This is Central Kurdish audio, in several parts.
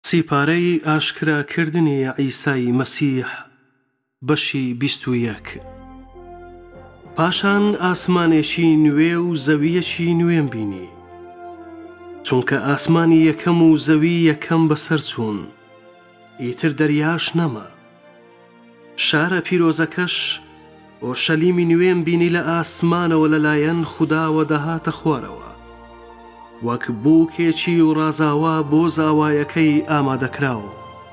سیپارەی ئاشکراکردنی عیسای مەسیح بەشی 21. پاشان ئاسمانێکی نوێ و زەویەکی نوێم بینی، چونکە ئاسمانی یەکەم و زەوی یەکەم بەسەر چوون، ئیتر دەریاش نەما. شارە پیرۆزەکەش ئۆرشەلیمی نوێم بینی لە ئاسمانەوە لەلایەن خوداوە دەهاتە خوارەوە، وەک بووکێکی و ڕازاوە بۆ زاوایەکەی ئامادەکراوە.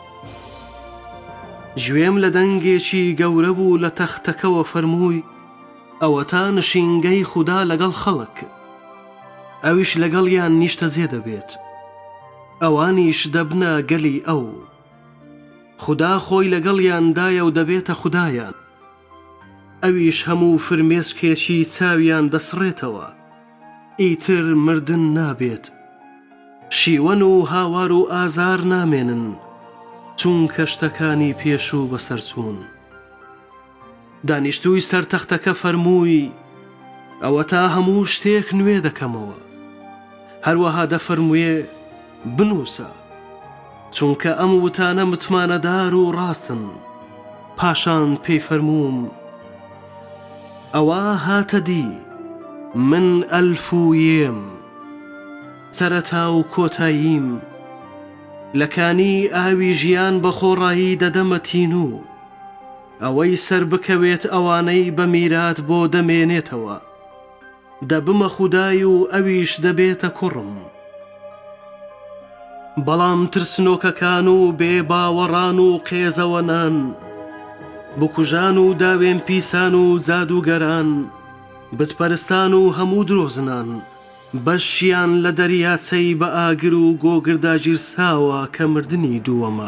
گوێم لە دەنگێکی گەورە بوو لە تەختەکەوە فەرمووی: ئەوە تا نشینگەی خودا لەگەڵ خەڵک، ئەویش لەگەڵیان نیشتەجێ دەبێت، ئەوانیش دەبنە گەلی ئەو. خودا خۆی لەگەڵیاندایە و دەبێتە خودایان، ئەویش هەموو فرمێسکێکی چاویان دەسڕێتەوە، ئیتر مردن نابێت، شیوەن و هاوار و ئازار نامێنن، چونکە شتەکانی پێشوو بەسەر چوون. دانیشتووی سەر تەختەکە فەرمووی: ئەوە تا هەموو شتێک نوێ دەکەمەوە. هەروەها دەفەرموویێ: بنووسە، چونکە ئەم وتانە متمانەدار و ڕاستن. پاشان پێی فەرمووم: ئەوە هاتە دی، من ئەلف و یەم، سەرەتا و کۆتاییم، لەکانی ئاوی ژیان بە خۆڕایی دەدەمە تینوو، ئەوەی سەر بکەوێت ئەوانەی بە میرات بۆ دەمێنێتەوە، دەبمە خودای و ئەویش دەبێتە کوڕم. بەڵام ترسنۆکەکان و بێ باوەڕان و قێزەوەنان، بکوژان و داوێن پیسان و جادوگەران، بتپەرستان و هەموو درۆزنان، بەشیان لە دەریاچەی بە ئاگر و گۆگردا گیرساوە کە مردنی دووەمە.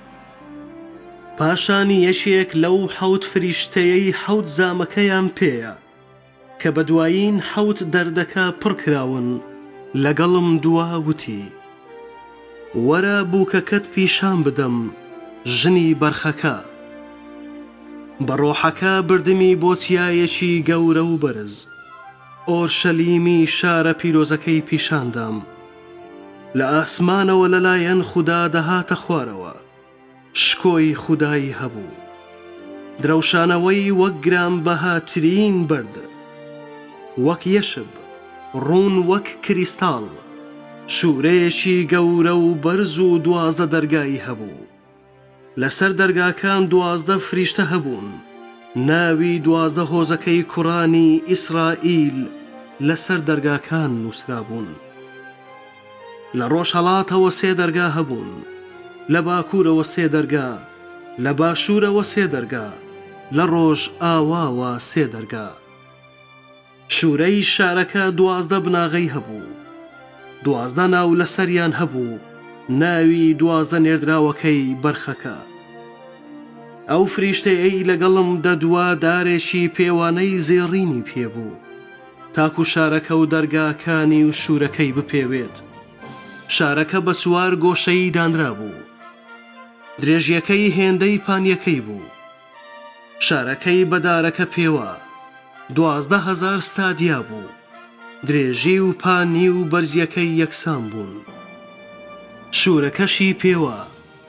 پاشانی یەکێک لەو 7 فریشتەیەی 7 زامەکەیان پێیە کە بەدوایین 7 دەردەکە پڕکراون، لەگەڵم دوا وتی: وەرە بووکەکەت پیشان بدەم، ژنی بەرخەکە. بە ڕۆحەکە بردمی بۆ چیایەکی گەورە و بەرز، ئۆرشەلیمی شارە پیرۆزەکەی پیشاندام. لە ئاسمانەوە لەلایەن خودا دەهاتە خوارەوە، شکۆی خودایی هەبوو، درەوشانەوەی وەک گرانبەهاترین بەرد، وەک یەشب، ڕوون وەک کریستاڵ، شوورەیەکی گەورە و بەرز و 12 دەرگای هەبوو. لەسەر دەرگاکان 12 فریشتە هەبوون، ناوی 12 هۆزەکەی کوڕانی ئیسرائیل لەسەر دەرگاکان نووسرابوون. لە ڕۆژهەڵاتەوە 3 دەرگا هەبوون، لە باکوورەوە 3 دەرگا، لە باشوورەوە 3 دەرگا، لە ڕۆژ ئاواوە 3 دەرگا. شوورەی شارەکە 12 بناغەی هەبوو، 12 ناو لەسەریان هەبوو، ناوی 12 نێردراوەکەی بەرخەکە. ئەو فریشتەیەی لەگەڵم دەدوا دارێکی پێوانەی زێڕینی پێبوو، تاکو شارەکە و دەرگاکانی و شوورەکەی بپێوێت. شارەکە بە 4 گۆشەی دانرا بوو، درێژیەکەی هێندەی پانیەکەی بوو. شارەکەی بە دارەکە پێوە 12,000 ستادیا بوو، درێژی و پانی و بەرزیەکەی یەکسان بوون. شوورەکەشی پێوە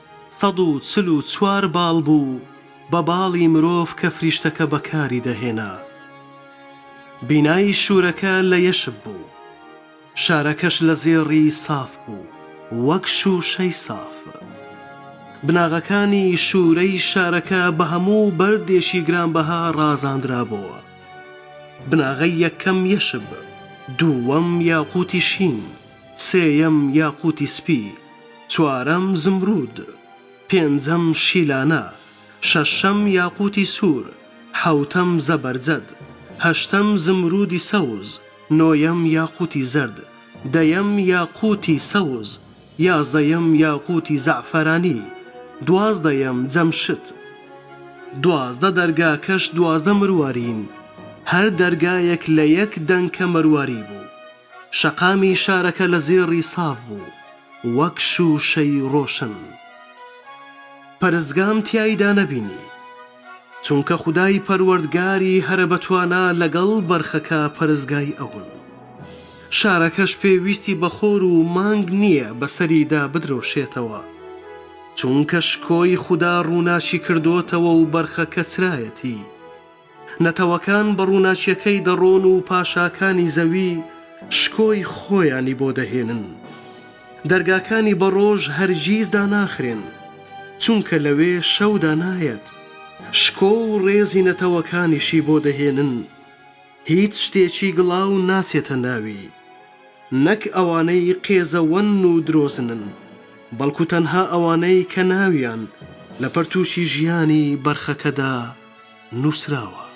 144 باڵ بوو، بە باڵی مرۆڤ کە فریشتەکە بەکاری دەهێنا. بینایی شوورەکە لە یەشب بوو، شارەکەش لە زێڕی ساف بوو، وەک شوشەی ساف. بناغەکانی شوورەی شارەکە بە هەموو بەردێکی گرانبەها ڕازاندرابەوە. بناغەی یەکەم یەشب، دووەم یاقوتی شین، سێیەم یاقوتی سپی، 4ەم زمرود، 5ەم شیلانە، 6ەم یاقوتی سوور، 7ەم زەبەرجەد، 8ەم زمرودی سەوز، 9ەم یاقوتی زرد، 10ەم یاقوتی سەوز، 11ەم یاقوتی زەعفەرانی، 12ەم جەمشت. 12 دەرگاکەش 12 مروارین، هەر دەرگایەک لە یەک دەنکە مەرواری بوو. شەقامی شارەکە لە زێڕی ساف بوو، وەک شوشەی ڕۆشن. پەرستگام تیایدا نەبینی، چونکە خودای پەروەردگاری هەرە بەتوانە لەگەڵ بەرخەکە پەرستگای ئەون. شارەکەش پێویستی بە خۆر و مانگ نییە بەسەریدا بدرۆشێتەوە، چونکە شکۆی خوددا ڕووناچی کردوتەوە و بەرخە کەسرایەتی نەتەوەکان بە ڕووناچیەکەی دەڕۆن و پاشاکانی زەوی شکۆی خۆیانی بۆ دەهێنن دەرگاکانی بە ڕۆژ هەرگیز داناخرێن چونکە لەوێ شەودا نایەت شکۆ و ڕێزی نەتەوەکانیشی بۆ دەهێنن هیچ شتێکی گڵاو ناچێتە ناوی نەک ئەوانەی قێزەوەن و درۆزنن بەڵکو تەنها ئەوانەی کە ناویان لە پەرتووشی ژیانی بەرخەکەدا نووسراوە